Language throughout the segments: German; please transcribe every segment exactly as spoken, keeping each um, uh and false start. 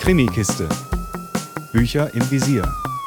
Krimikiste. Bücher im Visier.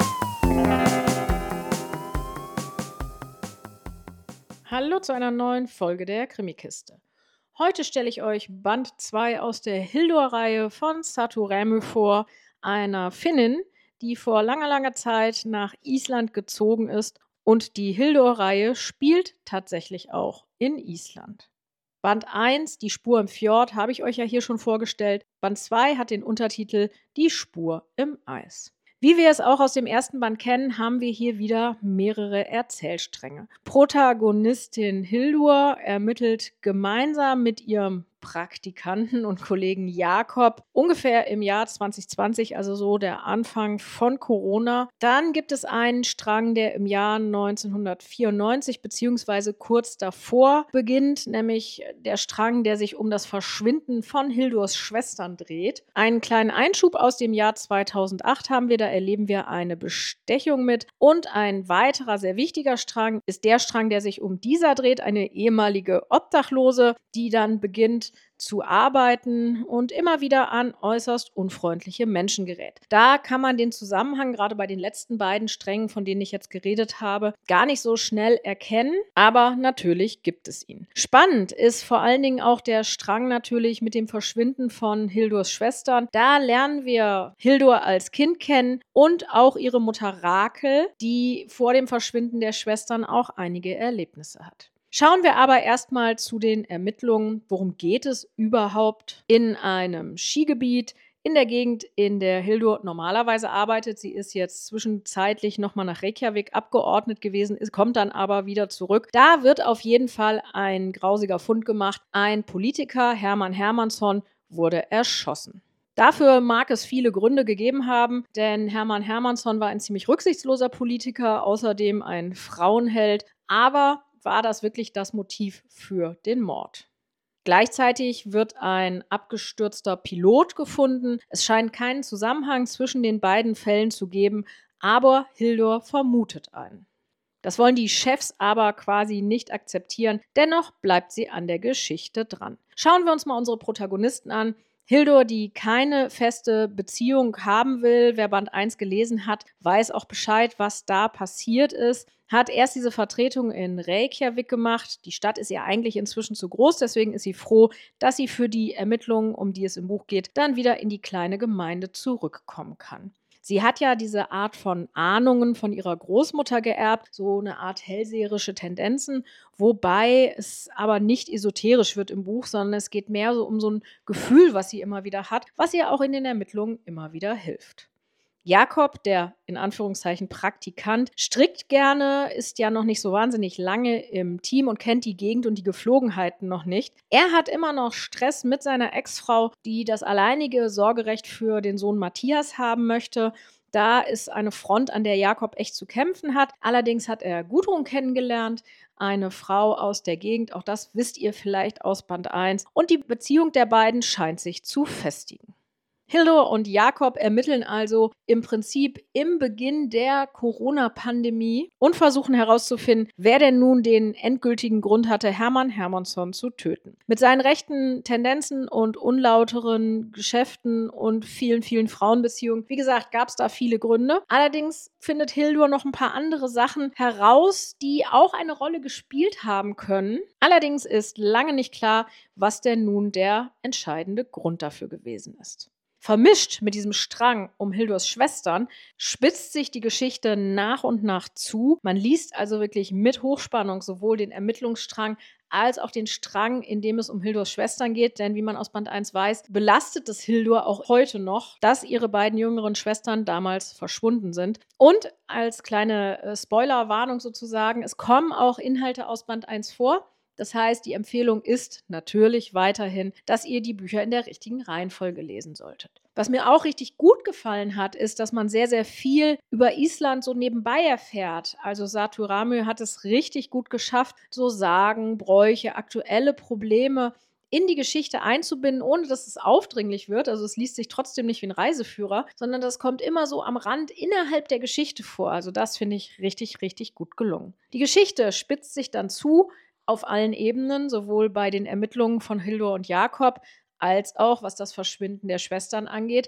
Hallo zu einer neuen Folge der Krimikiste. Heute stelle ich euch Band zwei aus der Hildur-Reihe von Satu Rämö vor, einer Finnin, die vor langer, langer Zeit nach Island gezogen ist, und die Hildur-Reihe spielt tatsächlich auch in Island. Band eins, Die Spur im Fjord, habe ich euch ja hier schon vorgestellt. Band zwei hat den Untertitel Die Spur im Eis. Wie wir es auch aus dem ersten Band kennen, haben wir hier wieder mehrere Erzählstränge. Protagonistin Hildur ermittelt gemeinsam mit ihrem Praktikanten und Kollegen Jakob ungefähr im Jahr zwanzig zwanzig, also so der Anfang von Corona. Dann gibt es einen Strang, der im Jahr neunzehnhundertvierundneunzig beziehungsweise kurz davor beginnt, nämlich der Strang, der sich um das Verschwinden von Hildurs Schwestern dreht. Einen kleinen Einschub aus dem Jahr zweitausendacht haben wir, da erleben wir eine Bestechung mit. Und ein weiterer sehr wichtiger Strang ist der Strang, der sich um Disa dreht, eine ehemalige Obdachlose, die dann beginnt zu arbeiten und immer wieder an äußerst unfreundliche Menschen gerät. Da kann man den Zusammenhang gerade bei den letzten beiden Strängen, von denen ich jetzt geredet habe, gar nicht so schnell erkennen, aber natürlich gibt es ihn. Spannend ist vor allen Dingen auch der Strang natürlich mit dem Verschwinden von Hildurs Schwestern. Da lernen wir Hildur als Kind kennen und auch ihre Mutter Rakel, die vor dem Verschwinden der Schwestern auch einige Erlebnisse hat. Schauen wir aber erstmal zu den Ermittlungen. Worum geht es überhaupt in einem Skigebiet in der Gegend, in der Hildur normalerweise arbeitet? Sie ist jetzt zwischenzeitlich nochmal nach Reykjavik abgeordnet gewesen, kommt dann aber wieder zurück. Da wird auf jeden Fall ein grausiger Fund gemacht. Ein Politiker, Hermann Hermannsson, wurde erschossen. Dafür mag es viele Gründe gegeben haben, denn Hermann Hermannsson war ein ziemlich rücksichtsloser Politiker, außerdem ein Frauenheld, aber war das wirklich das Motiv für den Mord? Gleichzeitig wird ein abgestürzter Pilot gefunden. Es scheint keinen Zusammenhang zwischen den beiden Fällen zu geben, aber Hildur vermutet einen. Das wollen die Chefs aber quasi nicht akzeptieren, dennoch bleibt sie an der Geschichte dran. Schauen wir uns mal unsere Protagonisten an. Hildur, die keine feste Beziehung haben will, wer Band eins gelesen hat, weiß auch Bescheid, was da passiert ist, hat erst diese Vertretung in Reykjavik gemacht. Die Stadt ist ihr eigentlich inzwischen zu groß, deswegen ist sie froh, dass sie für die Ermittlungen, um die es im Buch geht, dann wieder in die kleine Gemeinde zurückkommen kann. Sie hat ja diese Art von Ahnungen von ihrer Großmutter geerbt, so eine Art hellseherische Tendenzen, wobei es aber nicht esoterisch wird im Buch, sondern es geht mehr so um so ein Gefühl, was sie immer wieder hat, was ihr auch in den Ermittlungen immer wieder hilft. Jakob, der in Anführungszeichen Praktikant, strickt gerne, ist ja noch nicht so wahnsinnig lange im Team und kennt die Gegend und die Geflogenheiten noch nicht. Er hat immer noch Stress mit seiner Ex-Frau, die das alleinige Sorgerecht für den Sohn Matthias haben möchte. Da ist eine Front, an der Jakob echt zu kämpfen hat. Allerdings hat er Gudrun kennengelernt, eine Frau aus der Gegend. Auch das wisst ihr vielleicht aus Band eins. Und die Beziehung der beiden scheint sich zu festigen. Hildur und Jakob ermitteln also im Prinzip im Beginn der Corona-Pandemie und versuchen herauszufinden, wer denn nun den endgültigen Grund hatte, Hermann Hermannsson zu töten. Mit seinen rechten Tendenzen und unlauteren Geschäften und vielen, vielen Frauenbeziehungen, wie gesagt, gab es da viele Gründe. Allerdings findet Hildur noch ein paar andere Sachen heraus, die auch eine Rolle gespielt haben können. Allerdings ist lange nicht klar, was denn nun der entscheidende Grund dafür gewesen ist. Vermischt mit diesem Strang um Hildurs Schwestern spitzt sich die Geschichte nach und nach zu. Man liest also wirklich mit Hochspannung sowohl den Ermittlungsstrang als auch den Strang, in dem es um Hildurs Schwestern geht. Denn wie man aus Band eins weiß, belastet es Hildur auch heute noch, dass ihre beiden jüngeren Schwestern damals verschwunden sind. Und als kleine äh, Spoilerwarnung sozusagen, es kommen auch Inhalte aus Band eins vor. Das heißt, die Empfehlung ist natürlich weiterhin, dass ihr die Bücher in der richtigen Reihenfolge lesen solltet. Was mir auch richtig gut gefallen hat, ist, dass man sehr, sehr viel über Island so nebenbei erfährt. Also Satu Rämö hat es richtig gut geschafft, so Sagen, Bräuche, aktuelle Probleme in die Geschichte einzubinden, ohne dass es aufdringlich wird. Also es liest sich trotzdem nicht wie ein Reiseführer, sondern das kommt immer so am Rand innerhalb der Geschichte vor. Also das finde ich richtig, richtig gut gelungen. Die Geschichte spitzt sich dann zu, auf allen Ebenen, sowohl bei den Ermittlungen von Hildur und Jakob, als auch, was das Verschwinden der Schwestern angeht.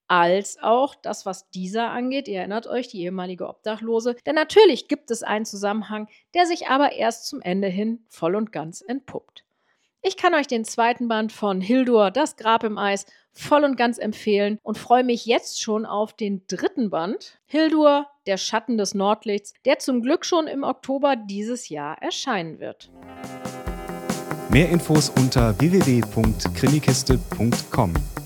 als auch das, was dieser angeht. Ihr erinnert euch, die ehemalige Obdachlose. Denn natürlich gibt es einen Zusammenhang, der sich aber erst zum Ende hin voll und ganz entpuppt. Ich kann euch den zweiten Band von Hildur, Das Grab im Eis, voll und ganz empfehlen und freue mich jetzt schon auf den dritten Band, Hildur, Der Schatten des Nordlichts, der zum Glück schon im Oktober dieses Jahr erscheinen wird. Mehr Infos unter w w w punkt krimikiste punkt com.